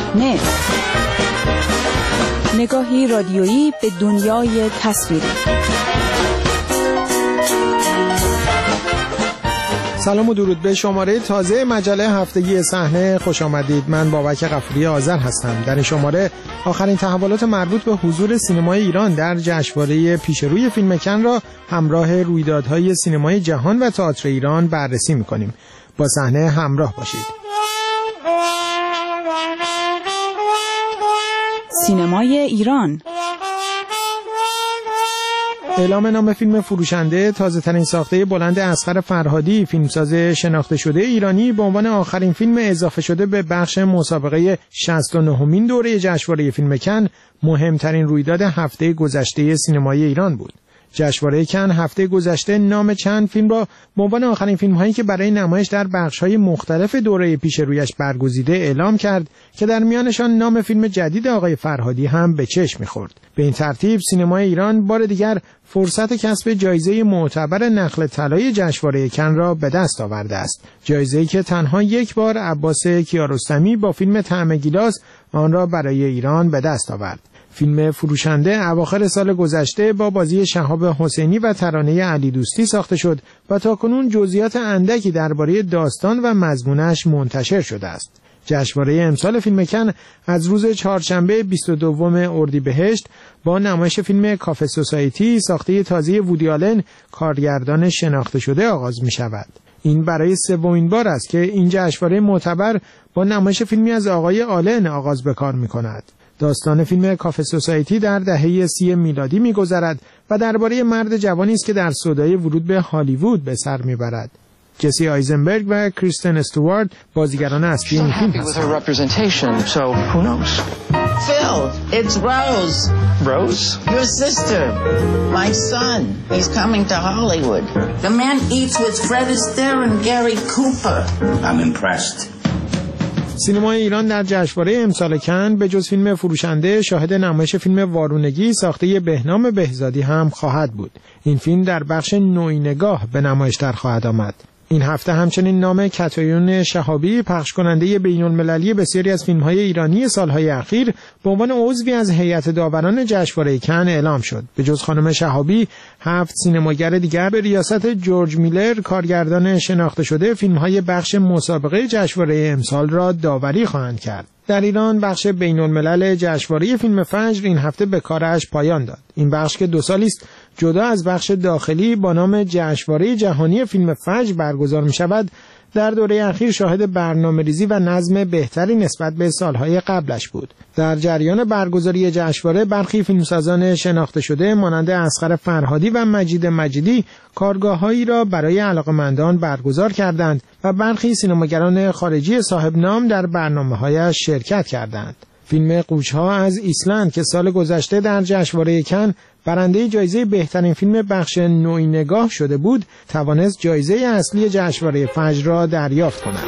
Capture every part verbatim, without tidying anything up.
نت، نگاهی رادیویی به دنیای تصویری. سلام و درود به شماره تازه مجله هفتگی صحنه خوش آمدید. من بابک غفوری آذر هستم. در این شماره آخرین تحولات مربوط به حضور سینمای ایران در جشنواره پیشروی فیلم کن را همراه رویدادهای سینمای جهان و تئاتر ایران بررسی می‌کنیم. با صحنه همراه باشید. سینمای ایران. اعلام نام فیلم فروشنده، تازه‌ترین ساخته بلند اصغر فرهادی، فیلمساز شناخته شده ایرانی، به عنوان آخرین فیلم اضافه شده به بخش مسابقه شصت و نهمین دوره جشنواره فیلم کن، مهمترین رویداد هفته گذشته سینمای ایران بود. جشنواره کن هفته گذشته نام چند فیلم را به عنوان آخرین فیلم‌هایی که برای نمایش در بخش‌های مختلف دوره پیش رویش برگزیده اعلام کرد که در میانشان نام فیلم جدید آقای فرهادی هم به چشم می‌خورد. به این ترتیب سینمای ایران بار دیگر فرصت کسب جایزه معتبر نخل طلای جشنواره کن را به دست آورده است. جایزه‌ای که تنها یک بار عباس کیارستمی با فیلم طعم گیلاس آن را برای ایران به دست آورد. فیلم فروشنده اواخر سال گذشته با بازی شهاب حسینی و ترانه علی دوستی ساخته شد و تاکنون جزئیات اندکی درباره داستان و مضمونش منتشر شده است. جشنواره امسال فیلم کن از روز چهارشنبه بیست و دوم اردیبهشت با نمایش فیلم کافه سوسایتی ساخته تازه وودی آلن، کارگردان شناخته شده آغاز می شود. این برای سومین بار است که این جشنواره معتبر با نمایش فیلمی از آقای آلن آغاز به کار می کند. داستان فیلم کافه سوسایتی در دهه سی میلادی می‌گذرد و درباره مرد جوانی است که در سودای ورود به هالیوود به سر می‌برد. جسی آیزنبرگ و کریستن استوارت بازیگران اصلی این فیلم هستند. Phil, it's Rose. Rose? Your sister. My son. He's coming to Hollywood. The man eats with Fred Astaire and Gary Cooper. I'm impressed. سینمای ایران در جشنواره امسال کن به جز فیلم فروشنده شاهد نمایش فیلم وارونگی ساخته بهنام بهزادی هم خواهد بود. این فیلم در بخش نوینگاه به نمایش در خواهد آمد. این هفته همچنین نام کتایون شهابی، پخش کننده بین‌المللی بسیاری از فیلم‌های ایرانی سالهای اخیر، به عنوان عضوی از هیئت داوران جشنواره کن اعلام شد. به جز خانم شهابی، هفت سینماگر دیگر به ریاست جورج میلر، کارگردان شناخته شده فیلم‌های بخش مسابقه جشنواره امسال را داوری خواهند کرد. در ایران بخش بین‌الملل جشنواره فیلم فجر این هفته به کارش پایان داد. این بخش که دو سالی است جدا از بخش داخلی با نام جشنواره جهانی فیلم فجر برگزار می شود، در دوره اخیر شاهد برنامه‌ریزی و نظم بهتری نسبت به سالهای قبلش بود. در جریان برگزاری جشنواره برخی فیلمسازان شناخته شده مانند اصغر فرهادی و مجید مجیدی کارگاه‌هایی را برای علاقه‌مندان برگزار کردند و برخی سینماگران خارجی صاحب نام در برنامه‌هایش شرکت کردند. فیلم قوچ‌ها از ایسلند که سال گذشته در جشنواره کن برنده جایزه بهترین فیلم بخش نوینگاه شده بود، توانست جایزه اصلی جشنواره فجر را دریافت کند.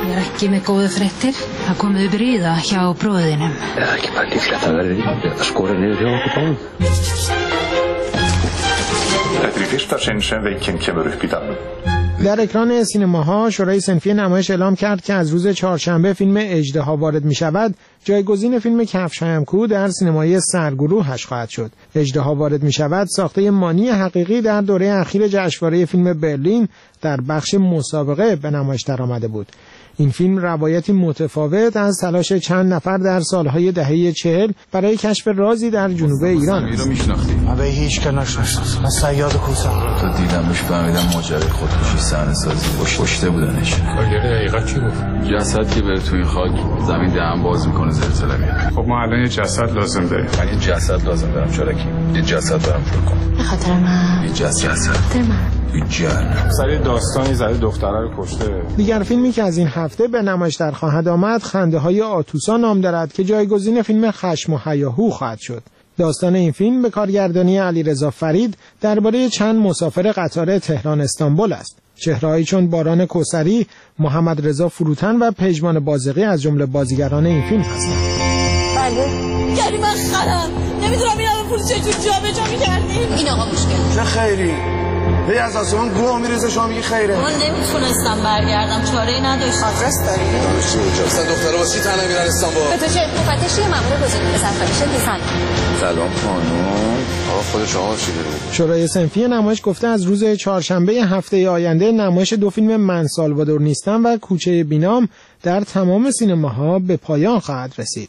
در اکران سینماها شورای صنفی نمایش اعلام کرد که از روز چهارشنبه فیلم اژدها وارد می شود جایگزین فیلم کفش‌هایم کو در سینمای سرگروهش خواهد شد. اژدها وارد می شود ساخته مانی حقیقی در دوره اخیر جشنواره فیلم برلین در بخش مسابقه به نمایش درآمده بود. این فیلم روایتی متفاوت از تلاش چند نفر در سالهای دهه چهل برای کشف رازی در جنوب ایران است. من به هیچ که نشناسم. من صیاد کوسم. تا دیدمش فهمیدم ماجرای خودکشی صحنه سازی کشته بودنش. کارگر حقیقت چی گفت؟ جسد که بره توی خاک زمین دهن باز میکنه زلزله میاد. خب ما الان یه جسد لازم داریم. من یه جسد لازم دارم. چرا کی؟ یه جسد دارم پر کنم. به خاطر من. یه جسد. جسد. من. جان. سری داستانی زده دختره رو کشته. دیگر فیلمی که از این هفته به نمایش در خواهد آمد خنده های آتوسا نام دارد که جایگزین فیلم خشم و هیاهو خواهد شد. داستان این فیلم به کارگردانی علیرضا فرید درباره چند مسافر قطار تهران استانبول است. چهره‌هایی چون باران کوثری، محمد رضا فروتن و پژمان بازقی از جمله بازیگران این فیلم هستند. بله. یعنی من خرم. نمیدونم این همه پول چجور جابجا می‌کردیم. این آقا مشکل. چه خیری؟ هی از آسمان گوه میریزه شما میگی خیره. من نمیتونستم برگردم، چاره‌ای نداشتم. آدرس داری؟ دانشجو اینجا. مثلا دخترا واسه تنها میرن استانبول. به تو چه؟ مفتشی مأمور بزرگ سفارش دیزاین. سلام خانم. آقا خود شما چی دارید؟ شورای صنفی نمایش گفته از روز چهارشنبه هفته آینده نمایش دو فیلم من سالوادور نیستم و کوچه بینام در تمام سینماها به پایان خواهد رسید.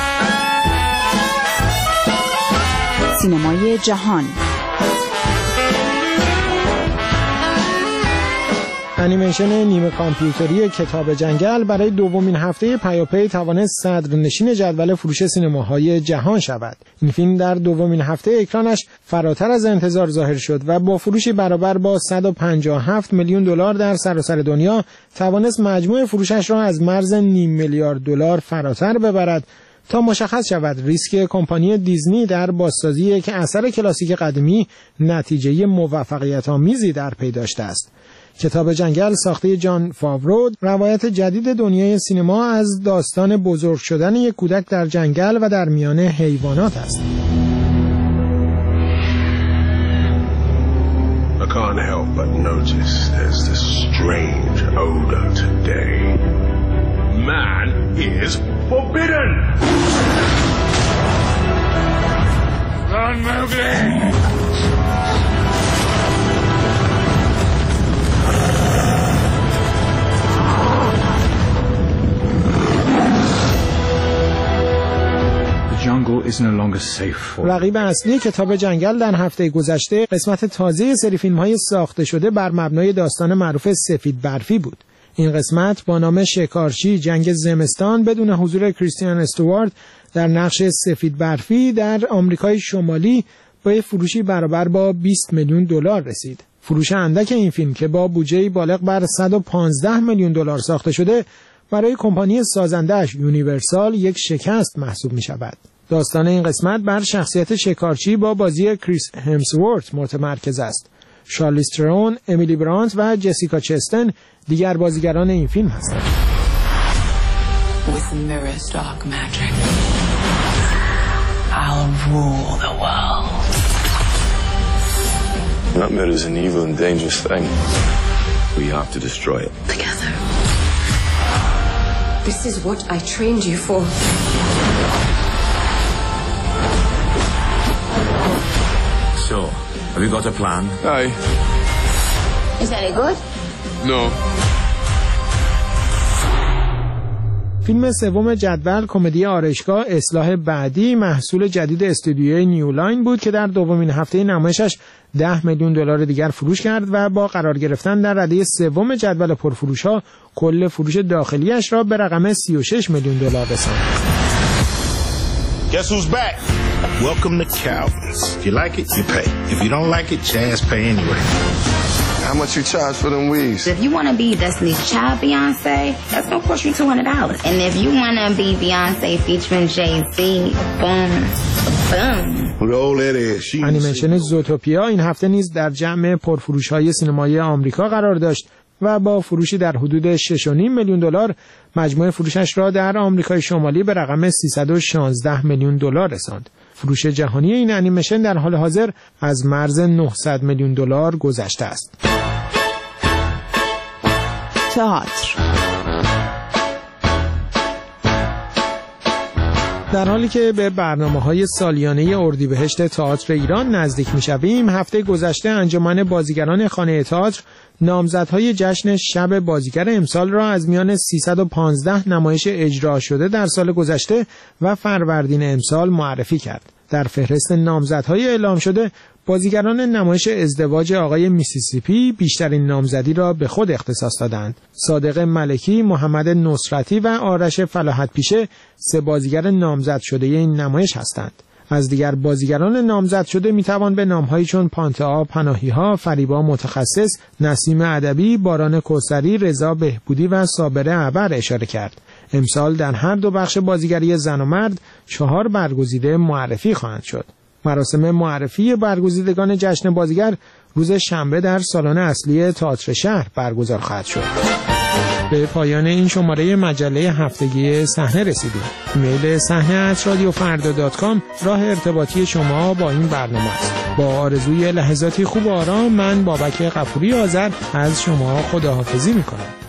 سینمای جهان. انیمیشن نیمه کامپیوتری کتاب جنگل برای دومین هفته پیاپی توانست صدرنشین جدول فروش سینماهای جهان شود. این فیلم در دومین هفته اکرانش فراتر از انتظار ظاهر شد و با فروشی برابر با صد و پنجاه و هفت میلیون دلار در سراسر دنیا توانست مجموع فروشش را از مرز نیم میلیارد دلار فراتر ببرد تا مشخص شود ریسک کمپانی دیزنی در بازسازی یک اثر کلاسیک قدیمی نتیجه موفقیت آمیزی در پی داشته است. کتاب جنگل ساخته جان فاورو روایت جدید دنیای سینما از داستان بزرگ شدن یک کودک در جنگل و در میان حیوانات است. I can't help but notice there's this strange odor today. Man is forbidden! Run, Mowgli! رقیب اصلی کتاب جنگل در هفته گذشته قسمت تازه سری فیلم‌های ساخته شده بر مبنای داستان معروف سفید برفی بود. این قسمت با نام شکارچی جنگ زمستان بدون حضور کریستین استوارت در نقش سفید برفی در آمریکای شمالی با فروشی برابر با بیست میلیون دلار رسید. فروش اندک این فیلم که با بودجه بالغ بر صد و پانزده میلیون دلار ساخته شده برای کمپانی سازنده‌اش یونیورسال یک شکست محسوب می‌شود. داستان این قسمت بر شخصیت شکارچی با بازی کریس همسورت متمرکز است. شارلیز ترون، امیلی برانت و جسیکا چستن دیگر بازیگران این فیلم هستند. With mirror's dark magic, I'll rule the world. Nightmare is an evil and dangerous thing. We have to destroy it. Together. This is what I trained you for. So, have you got a plan? Aye. Is that good? No. فیلم سوم جدول کمدی آرایشگاه اصلاح بعدی محصول جدید استودیوی نیولاین بود که در دومین هفته نمایشش ده میلیون دلار دیگر فروش کرد و با قرار گرفتن در رده سوم جدول پرفروش‌ها کل فروش داخلیش را به رقم سی و شش میلیون دلار رساند. Guess who's back? Welcome to Calvin's. If you like it, you pay. If you don't like it, Chaz pay anyway. How much you charge for them wigs? If you want to be Destiny's Child Beyonce, that's going to cost you two hundred dollars. And if you want to be Beyonce featuring Jay-Z, boom, boom. انیمیشن زوتوپیا این هفته نیز در جمع پرفروش‌های سینمایی آمریکا قرار داشت و با فروشی در حدود شش و نیم میلیون دلار مجموع فروشش را در آمریکای شمالی به رقم سیصد و شانزده میلیون دلار رساند. فروش جهانی این انیمیشن در حال حاضر از مرز نهصد میلیون دلار گذشته است. تئاتر. در حالی که به برنامه‌های سالیانه اردیبهشت تئاتر ایران نزدیک می‌شویم، هفته گذشته انجمن بازیگران خانه تئاتر نامزدهای جشن شب بازیگر امسال را از میان سیصد و پانزده نمایش اجرا شده در سال گذشته و فروردین امسال معرفی کرد. در فهرست نامزدهای اعلام شده، بازیگران نمایش ازدواج آقای میسیسیپی بیشترین نامزدی را به خود اختصاص دادند. صادق ملکی، محمد نصرتی و آرش فلاحت پیشه سه بازیگر نامزد شده این نمایش هستند. از دیگر بازیگران نامزد شده میتوان به نامهایی چون پانتئا پناهی‌ها، فریبا متخصص، نسیم ادبی، باران کوثری، رضا بهبودی و صابر ابر اشاره کرد. امسال در هر دو بخش بازیگری زن و مرد چهار برگزیده معرفی خواهند شد. مراسم معرفی برگزیدگان جشن بازیگر روز شنبه در سالن اصلی تئاتر شهر برگزار خواهد شد. به پایان این شماره مجله هفتگی صحنه رسیدیم. ایمیل صحنه ات رادیو فردا دات کام راه ارتباطی شما با این برنامه است. با آرزوی لحظاتی خوب و آرام، من بابک غفوری آذر از شما خداحافظی میکنم.